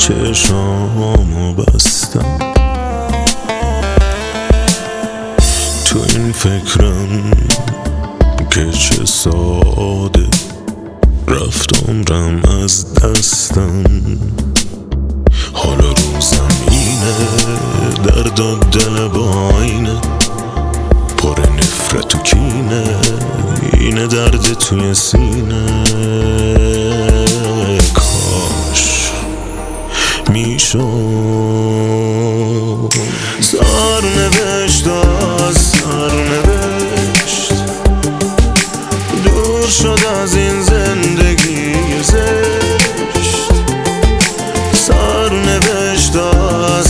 چشامو بستم، تو این فکرم که چه ساده رفت عمرم از دستم. حالا رو زمینه درد و دل با آینه، پر نفرت و کینه، اینه درد توی سینه. کاش میشد سرنوشت از سرنوشت دور شد از این زندگی زشت. سرنوشت از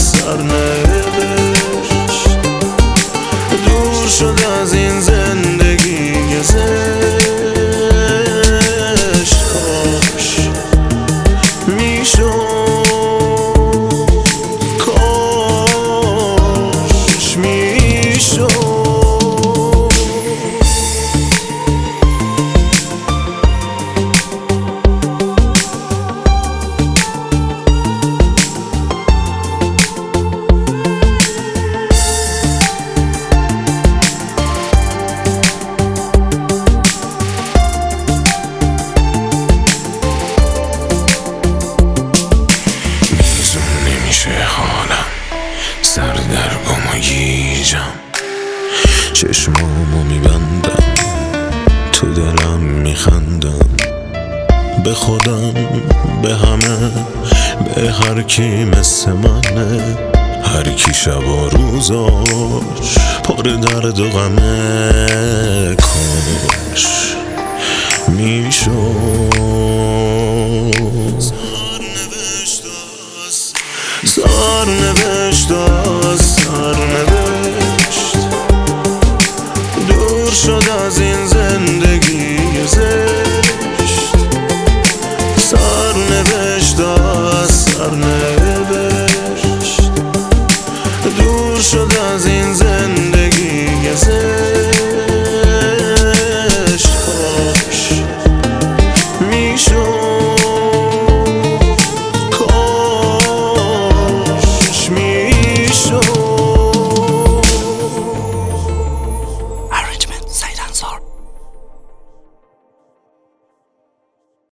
سرنوشت دور شد از این زندگی زشت. کاش میشد، کاش میشد. سر در گم و گیجم، چشمامو میبندم، تو دلم میخندم، به خودم، به همه، به هر کی مثل منه، هر کی شب و روزاش پر درد و غمه. کاش میشد سرنوشت